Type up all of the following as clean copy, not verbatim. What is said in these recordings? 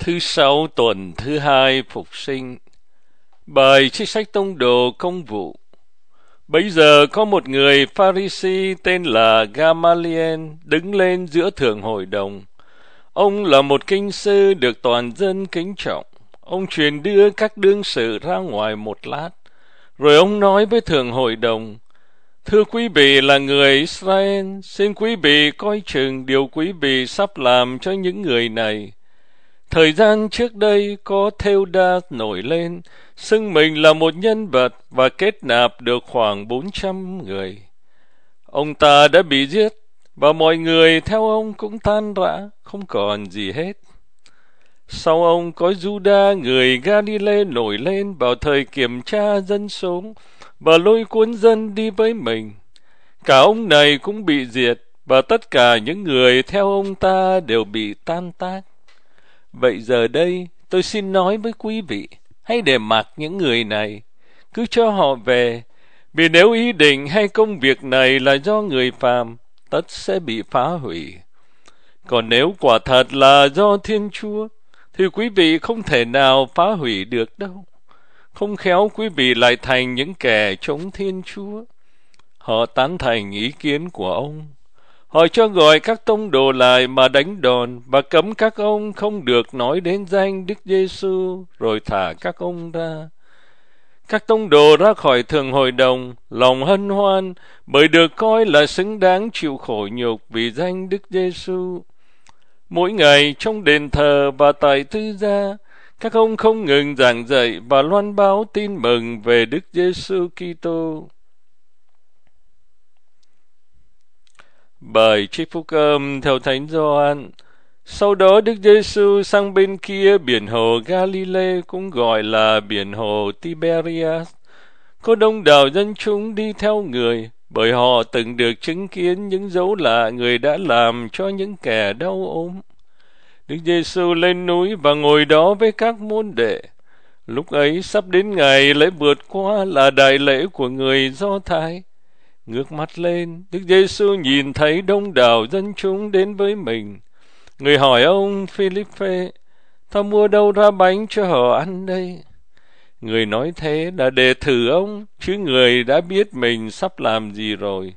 Thứ sáu tuần thứ hai phục sinh. Bài trích sách tông đồ công vụ. Bấy giờ có một người Pha-ri-si tên là Gamaliel đứng lên giữa thượng hội đồng. Ông là một kinh sư được toàn dân kính trọng. Ông truyền đưa các đương sự ra ngoài một lát, rồi ông nói với thượng hội đồng: Thưa quý vị là người Israel, xin quý vị coi chừng điều quý vị sắp làm cho những người này. Thời gian trước đây có Theudas nổi lên, xưng mình là một nhân vật và kết nạp được khoảng 400 người. Ông ta đã bị giết, và mọi người theo ông cũng tan rã, không còn gì hết. Sau ông có Juda người Galilee nổi lên vào thời kiểm tra dân số và lôi cuốn dân đi với mình. Cả ông này cũng bị diệt, và tất cả những người theo ông ta đều bị tan tác. Vậy giờ đây tôi xin nói với quý vị, hãy để mặc những người này, cứ cho họ về, vì nếu ý định hay công việc này là do người phàm, tất sẽ bị phá hủy. Còn nếu quả thật là do Thiên Chúa, thì quý vị không thể nào phá hủy được đâu. Không khéo quý vị lại thành những kẻ chống Thiên Chúa. Họ tán thành ý kiến của ông. Họ cho gọi các tông đồ lại mà đánh đòn và cấm các ông không được nói đến danh Đức Giêsu, rồi thả các ông ra. Các tông đồ ra khỏi thường hội đồng, lòng hân hoan bởi được coi là xứng đáng chịu khổ nhục vì danh Đức Giêsu. Mỗi ngày trong đền thờ và tại tư gia, các ông không ngừng giảng dạy và loan báo tin mừng về Đức Giêsu Kitô. Bài trích phúc âm theo Thánh Gioan. Sau đó Đức Giêsu sang bên kia biển hồ Galilee, cũng gọi là biển hồ Tiberias. Có đông đảo dân chúng đi theo người, bởi họ từng được chứng kiến những dấu lạ người đã làm cho những kẻ đau ốm. Đức Giêsu lên núi và ngồi đó với các môn đệ. Lúc ấy sắp đến ngày lễ vượt qua là đại lễ của người Do Thái. Ngước mắt lên, Đức Giêsu nhìn thấy đông đảo dân chúng đến với mình. Người hỏi ông Philippe: Ta mua đâu ra bánh cho họ ăn đây? Người nói thế là để thử ông, chứ người đã biết mình sắp làm gì rồi.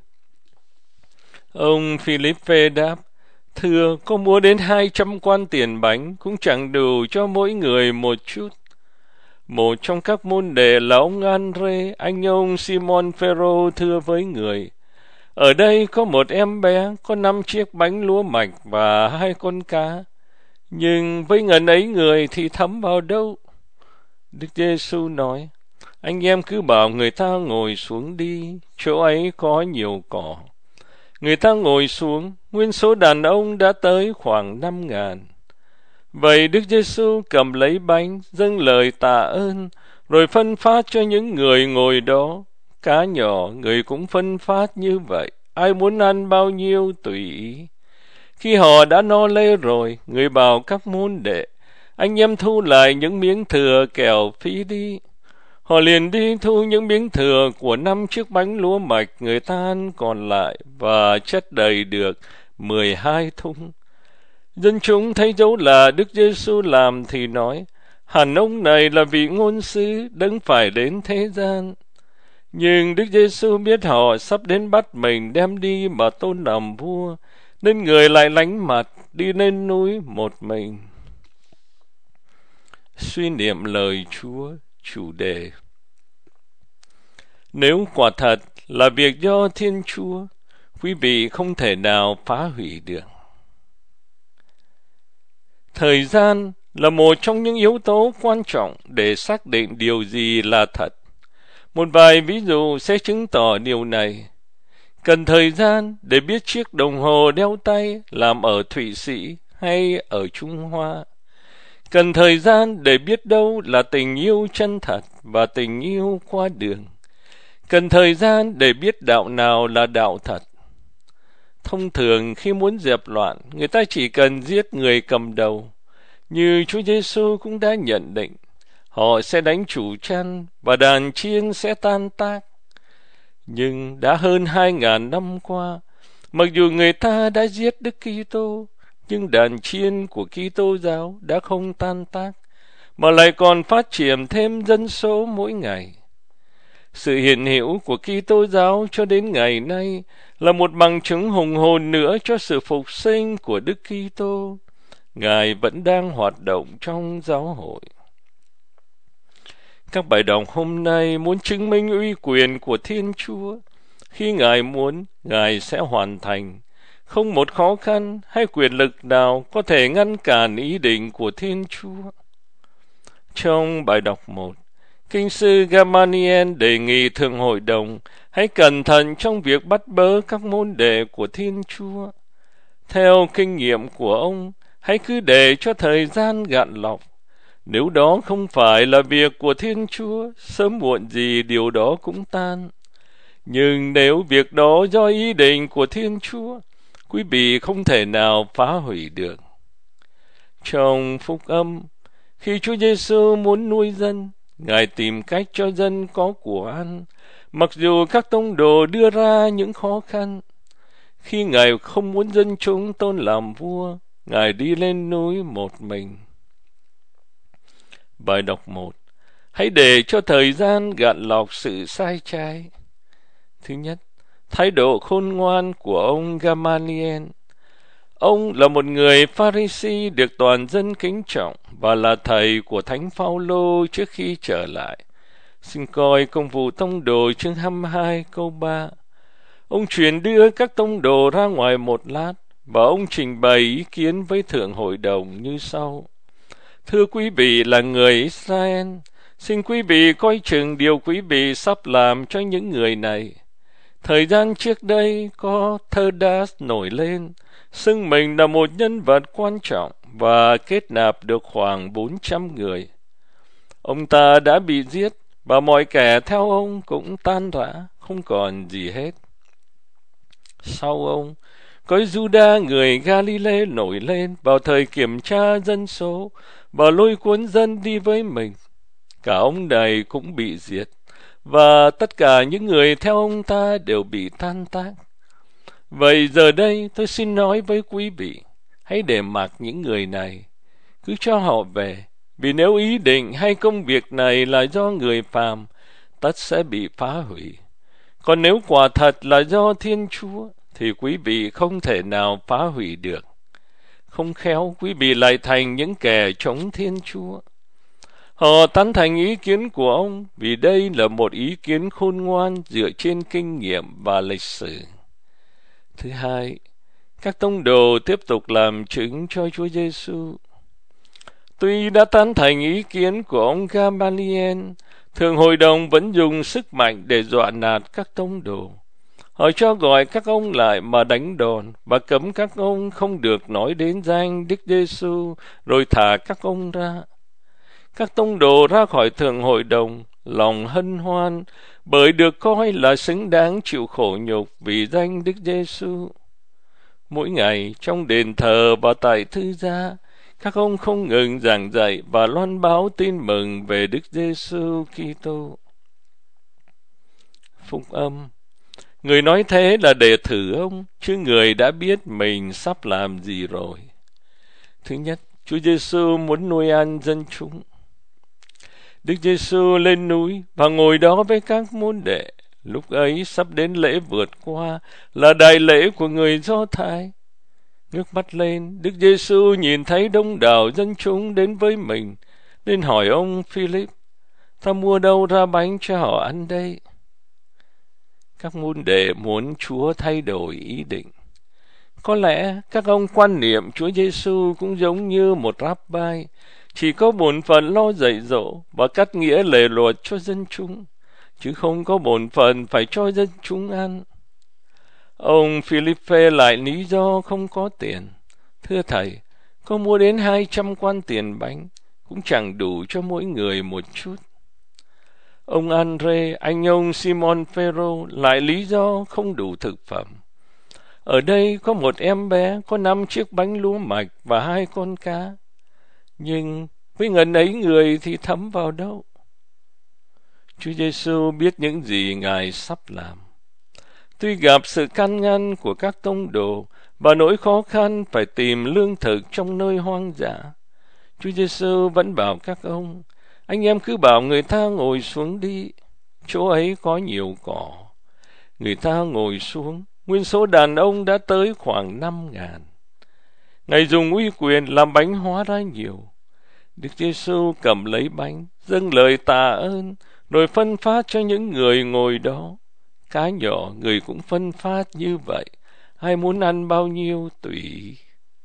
Ông Philippe đáp: Thưa, có mua đến 200 quan tiền bánh, cũng chẳng đủ cho mỗi người một chút. Một trong các môn đệ là ông Andre, anh ông Simon Phêrô, thưa với người: Ở đây có một em bé có 5 chiếc bánh lúa mạch và 2 con cá, nhưng với ngần ấy người thì thấm vào đâu? Đức Giêsu nói: Anh em cứ bảo người ta ngồi xuống đi, chỗ ấy có nhiều cỏ. Người ta ngồi xuống, nguyên số đàn ông đã tới khoảng 5.000. Vậy Đức Giêsu cầm lấy bánh, dâng lời tạ ơn, rồi phân phát cho những người ngồi đó. Cá nhỏ người cũng phân phát như vậy, ai muốn ăn bao nhiêu tùy ý. Khi họ đã no lê rồi, người bảo các môn đệ: Anh em thu lại những miếng thừa kẻo phí đi. Họ liền đi thu những miếng thừa của 5 chiếc bánh lúa mạch người ta ăn còn lại, và chất đầy được 12 thùng. Dân chúng thấy dấu là Đức Giêsu làm thì nói: Hẳn ông này là vị ngôn sứ đấng phải đến thế gian. Nhưng Đức Giêsu biết họ sắp đến bắt mình đem đi mà tôn làm vua, nên người lại lánh mặt đi lên núi một mình. Suy niệm lời Chúa. Chủ đề: Nếu quả thật là việc do Thiên Chúa, quý vị không thể nào phá hủy được. Thời gian là một trong những yếu tố quan trọng để xác định điều gì là thật. Một vài ví dụ sẽ chứng tỏ điều này. Cần thời gian để biết chiếc đồng hồ đeo tay làm ở Thụy Sĩ hay ở Trung Hoa. Cần thời gian để biết đâu là tình yêu chân thật và tình yêu qua đường. Cần thời gian để biết đạo nào là đạo thật. Thông thường khi muốn dẹp loạn, người ta chỉ cần giết người cầm đầu. Như Chúa Giêsu cũng đã nhận định, họ sẽ đánh chủ chăn và đàn chiên sẽ tan tác. Nhưng đã hơn 2.000 năm qua, mặc dù người ta đã giết Đức Kitô, nhưng đàn chiên của Kitô giáo đã không tan tác, mà lại còn phát triển thêm dân số mỗi ngày. Sự hiện hữu của Kitô giáo cho đến ngày nay là một bằng chứng hùng hồn nữa cho sự phục sinh của Đức Kitô. Ngài vẫn đang hoạt động trong giáo hội. Các bài đọc hôm nay muốn chứng minh uy quyền của Thiên Chúa. Khi Ngài muốn, Ngài sẽ hoàn thành. Không một khó khăn hay quyền lực nào có thể ngăn cản ý định của Thiên Chúa. Trong bài đọc 1, Kinh sư Gamaliel đề nghị Thượng Hội đồng hãy cẩn thận trong việc bắt bớ các môn đệ của Thiên Chúa. Theo kinh nghiệm của ông, hãy cứ để cho thời gian gạn lọc. Nếu đó không phải là việc của Thiên Chúa, sớm muộn gì điều đó cũng tan. Nhưng nếu việc đó do ý định của Thiên Chúa, quý vị không thể nào phá hủy được. Trong Phúc Âm, khi Chúa Giêsu muốn nuôi dân, Ngài tìm cách cho dân có của ăn, mặc dù các tông đồ đưa ra những khó khăn. Khi Ngài không muốn dân chúng tôn làm vua, Ngài đi lên núi một mình. Bài đọc 1. Hãy để cho thời gian gạn lọc sự sai trái. Thứ nhất, thái độ khôn ngoan của ông Gamaliel. Ông là một người Pha-ri-si được toàn dân kính trọng và là thầy của Thánh Phao-lô trước khi trở lại. Xin coi Công vụ Tông đồ chương 22 câu 3. Ông truyền đưa các tông đồ ra ngoài một lát và ông trình bày ý kiến với Thượng Hội đồng như sau. Thưa quý vị là người Israel, xin quý vị coi chừng điều quý vị sắp làm cho những người này. Thời gian trước đây có Theudas nổi lên, xưng mình là một nhân vật quan trọng và kết nạp được khoảng 400 người. Ông ta đã bị giết và mọi kẻ theo ông cũng tan rã, không còn gì hết. Sau ông, có Juda người Galilee nổi lên vào thời kiểm tra dân số và lôi cuốn dân đi với mình. Cả ông này cũng bị diệt, và tất cả những người theo ông ta đều bị tan tác. Vậy giờ đây tôi xin nói với quý vị, hãy để mặc những người này, cứ cho họ về, vì nếu ý định hay công việc này là do người phàm, tất sẽ bị phá hủy. Còn nếu quả thật là do Thiên Chúa, thì quý vị không thể nào phá hủy được. Không khéo quý vị lại thành những kẻ chống Thiên Chúa. Họ tán thành ý kiến của ông vì đây là một ý kiến khôn ngoan dựa trên kinh nghiệm và lịch sử. Thứ hai, các tông đồ tiếp tục làm chứng cho Chúa Giêsu. Tuy đã tán thành ý kiến của ông Gamaliel, Thượng Hội đồng vẫn dùng sức mạnh để dọa nạt các tông đồ. Họ cho gọi các ông lại mà đánh đòn và cấm các ông không được nói đến danh Đức Giêsu, rồi thả các ông ra. Các tông đồ ra khỏi Thượng Hội đồng, lòng hân hoan, bởi được coi là xứng đáng chịu khổ nhục vì danh Đức Giêsu. Mỗi ngày trong đền thờ và tại thư gia, các ông không ngừng giảng dạy và loan báo tin mừng về Đức Giêsu Kitô. Phúc Âm. Người nói thế là để thử ông, chứ người đã biết mình sắp làm gì rồi. Thứ nhất, Chúa Giêsu muốn nuôi ăn dân chúng. Đức Giêsu lên núi và ngồi đó với các môn đệ. Lúc ấy sắp đến lễ vượt qua, là đại lễ của người Do Thái. Ngước mắt lên, Đức Giêsu nhìn thấy đông đảo dân chúng đến với mình, nên hỏi ông Philip, ta mua đâu ra bánh cho họ ăn đây? Các môn đệ muốn Chúa thay đổi ý định. Có lẽ các ông quan niệm Chúa Giêsu cũng giống như một Rabbi, chỉ có bổn phận lo dạy dỗ và cắt nghĩa lề luật cho dân chúng, chứ không có bổn phận phải cho dân chúng ăn. Ông Philippe lại lý do không có tiền. Thưa thầy, có mua đến 200 quan tiền bánh, cũng chẳng đủ cho mỗi người một chút. Ông Andre, anh ông Simon Phêrô lại lý do không đủ thực phẩm. Ở đây có một em bé có 5 chiếc bánh lúa mạch và 2 con cá. Nhưng với ngần ấy người thì thấm vào đâu? Chúa Giêsu biết những gì Ngài sắp làm. Tuy gặp sự can ngăn của các tông đồ và nỗi khó khăn phải tìm lương thực trong nơi hoang dã. Chúa Giêsu vẫn bảo các ông, anh em cứ bảo người ta ngồi xuống đi, chỗ ấy có nhiều cỏ. Người ta ngồi xuống, nguyên số đàn ông đã tới khoảng 5.000. Ngài dùng uy quyền làm bánh hóa ra nhiều. Đức Giêsu cầm lấy bánh, dâng lời tạ ơn, rồi phân phát cho những người ngồi đó. Cá nhỏ người cũng phân phát như vậy, ai muốn ăn bao nhiêu tùy.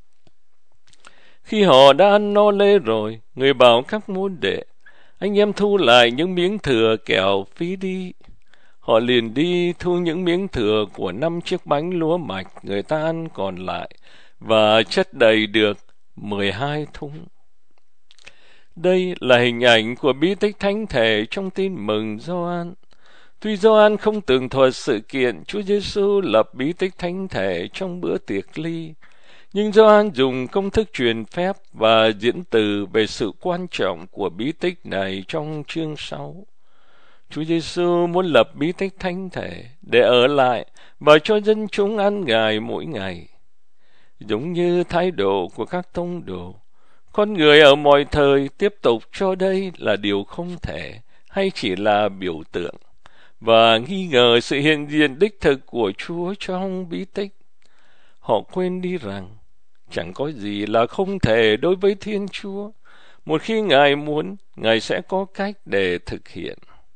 Khi họ đã ăn no lê rồi, người bảo các môn đệ, anh em thu lại những miếng thừa kẻo phí đi. Họ liền đi thu những miếng thừa của 5 chiếc bánh lúa mạch người ta ăn còn lại, và chất đầy được 12 thúng. Đây là hình ảnh của bí tích thánh thể trong tin mừng Gioan. Tuy Gioan không tường thuật sự kiện Chúa Giêsu lập bí tích thánh thể trong bữa tiệc ly, nhưng Gioan dùng công thức truyền phép và diễn từ về sự quan trọng của bí tích này trong chương 6. Chúa Giêsu muốn lập bí tích thánh thể để ở lại và cho dân chúng ăn Ngài mỗi ngày. Giống như thái độ của các tông đồ, con người ở mọi thời tiếp tục cho đây là điều không thể hay chỉ là biểu tượng, và nghi ngờ sự hiện diện đích thực của Chúa trong bí tích. Họ quên đi rằng chẳng có gì là không thể đối với Thiên Chúa. Một khi Ngài muốn, Ngài sẽ có cách để thực hiện.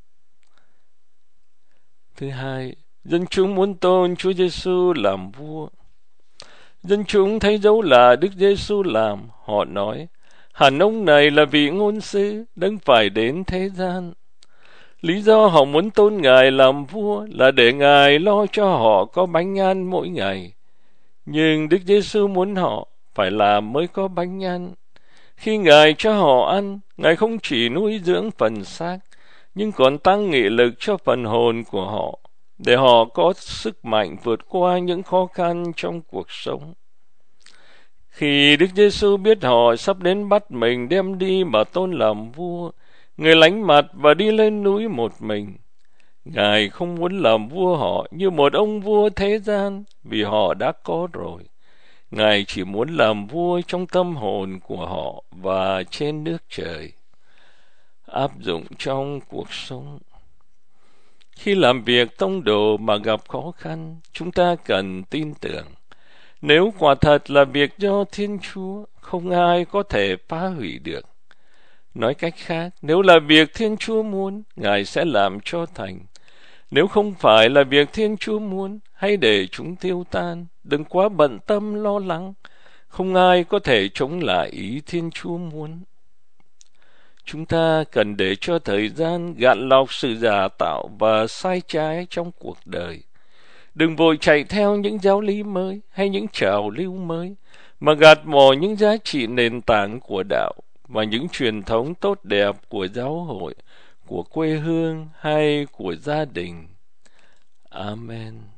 Thứ hai, dân chúng muốn tôn Chúa Giêsu làm vua. Dân chúng thấy dấu là Đức Giêsu làm, họ nói, hẳn ông này là vị ngôn sứ, đấng phải đến thế gian. Lý do họ muốn tôn Ngài làm vua là để Ngài lo cho họ có bánh ăn mỗi ngày. Nhưng Đức Giêsu muốn họ phải làm mới có bánh ăn. Khi Ngài cho họ ăn, Ngài không chỉ nuôi dưỡng phần xác, nhưng còn tăng nghị lực cho phần hồn của họ, để họ có sức mạnh vượt qua những khó khăn trong cuộc sống. Khi Đức Giêsu biết họ sắp đến bắt mình đem đi mà tôn làm vua, Người lánh mặt và đi lên núi một mình. Ngài không muốn làm vua họ như một ông vua thế gian, vì họ đã có rồi. Ngài chỉ muốn làm vua trong tâm hồn của họ và trên nước trời. Áp dụng trong cuộc sống. Khi làm việc tông đồ mà gặp khó khăn, chúng ta cần tin tưởng. Nếu quả thật là việc do Thiên Chúa, không ai có thể phá hủy được. Nói cách khác, nếu là việc Thiên Chúa muốn, Ngài sẽ làm cho thành. Nếu không phải là việc Thiên Chúa muốn, hãy để chúng tiêu tan, đừng quá bận tâm lo lắng. Không ai có thể chống lại ý Thiên Chúa muốn. Chúng ta cần để cho thời gian gạn lọc sự giả tạo và sai trái trong cuộc đời. Đừng vội chạy theo những giáo lý mới hay những trào lưu mới, mà gạt bỏ những giá trị nền tảng của đạo và những truyền thống tốt đẹp của giáo hội, của quê hương hay của gia đình. Amen.